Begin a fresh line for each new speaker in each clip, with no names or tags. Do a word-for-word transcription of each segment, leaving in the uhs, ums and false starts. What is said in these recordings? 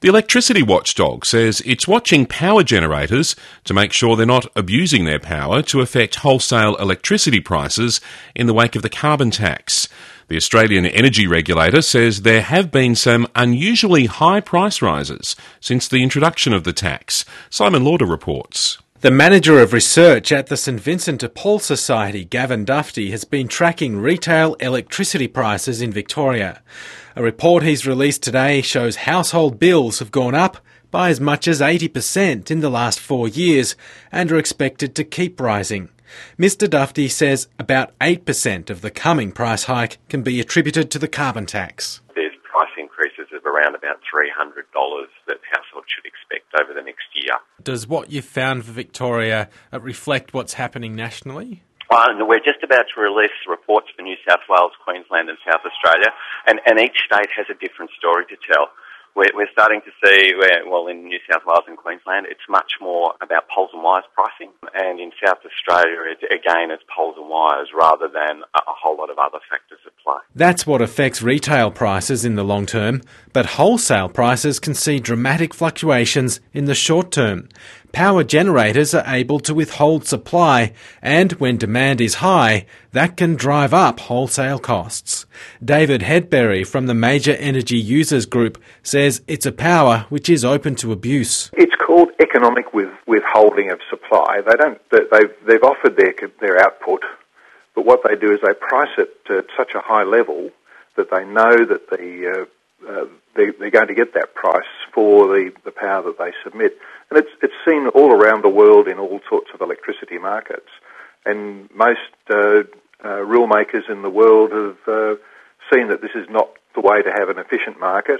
The electricity watchdog says it's watching power generators to make sure they're not abusing their power to affect wholesale electricity prices in the wake of the carbon tax. The Australian Energy Regulator says there have been some unusually high price rises since the introduction of the tax. Simon Lauder reports.
The manager of research at the St Vincent de Paul Society, Gavin Dufty, has been tracking retail electricity prices in Victoria. A report he's released today shows household bills have gone up by as much as eighty percent in the last four years and are expected to keep rising. Mr Dufty says about eight percent of the coming price hike can be attributed to the carbon tax.
There's price increases of around about three hundred dollars that households should expect over the next year.
Does what you've found for Victoria uh, reflect what's happening nationally?
Uh, we're just about to release reports for New South Wales, Queensland and South Australia, and, and each state has a different story to tell. We're, we're starting to see, where, well, in New South Wales and Queensland, it's much more about poles and wires pricing, and in South Australia, it, again, it's poles and wires rather than a, a whole lot of other factors at play.
That's what affects retail prices in the long term, but wholesale prices can see dramatic fluctuations in the short term. Power generators are able to withhold supply, and when demand is high, that can drive up wholesale costs. David Hedberry from the Major Energy Users Group says it's a power which is open to abuse.
It's called economic with, withholding of supply. They don't. They've, they've offered their their output, but what they do is they price it at such a high level that they know that the uh, uh, they, they're going to get that price for the, the power that they submit. And it's, it's seen all around the world in all sorts of electricity markets. And most uh, uh, rule makers in the world have uh, seen that this is not the way to have an efficient market,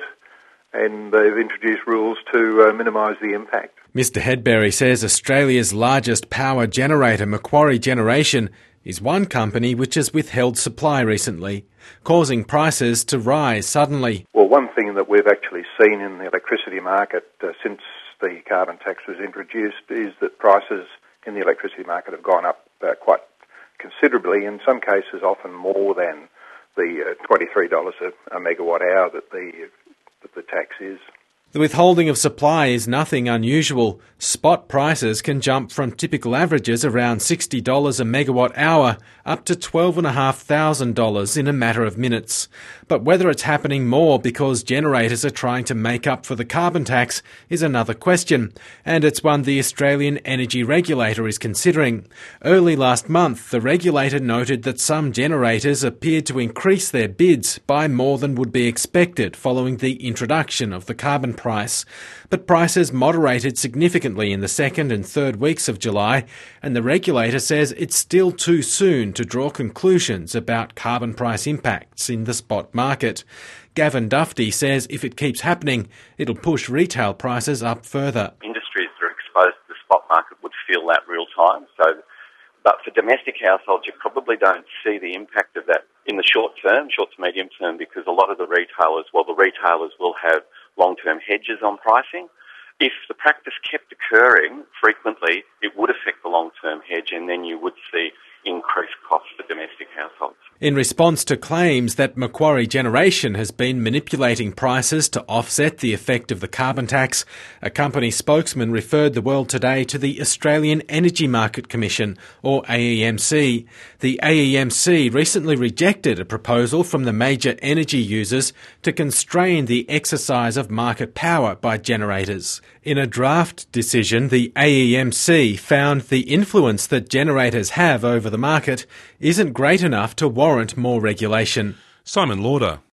and they've introduced rules to uh, minimise the impact.
Mr Hedberry says Australia's largest power generator, Macquarie Generation, is one company which has withheld supply recently, causing prices to rise suddenly.
Well, one thing that we've actually seen in the electricity market uh, since the carbon tax was introduced is that prices in the electricity market have gone up uh, quite considerably, in some cases often more than the uh, twenty-three dollars a, a megawatt hour that the, that the tax is.
The withholding of supply is nothing unusual. Spot prices can jump from typical averages around sixty dollars a megawatt hour up to twelve thousand five hundred dollars in a matter of minutes. But whether it's happening more because generators are trying to make up for the carbon tax is another question, and it's one the Australian Energy Regulator is considering. Early last month, the regulator noted that some generators appeared to increase their bids by more than would be expected following the introduction of the carbon price. But prices moderated significantly in the second and third weeks of July, and the regulator says it's still too soon to draw conclusions about carbon price impacts in the spot market. Gavin Dufty says if it keeps happening, it'll push retail prices up further.
Industries that are exposed to the spot market would feel that real time. So, but for domestic households, you probably don't see the impact of that in the short term, short to medium term, because a lot of the retailers, well, the retailers will have long-term hedges on pricing. If the practice kept occurring frequently, it would affect the long-term hedge, and then you would see increased costs for domestic households.
In response to claims that Macquarie Generation has been manipulating prices to offset the effect of the carbon tax, a company spokesman referred the world today to the Australian Energy Market Commission, or A E M C. The A E M C recently rejected a proposal from the major energy users to constrain the exercise of market power by generators. In a draft decision, the A E M C found the influence that generators have over the market isn't great enough to warrant more regulation.
Simon Lauder.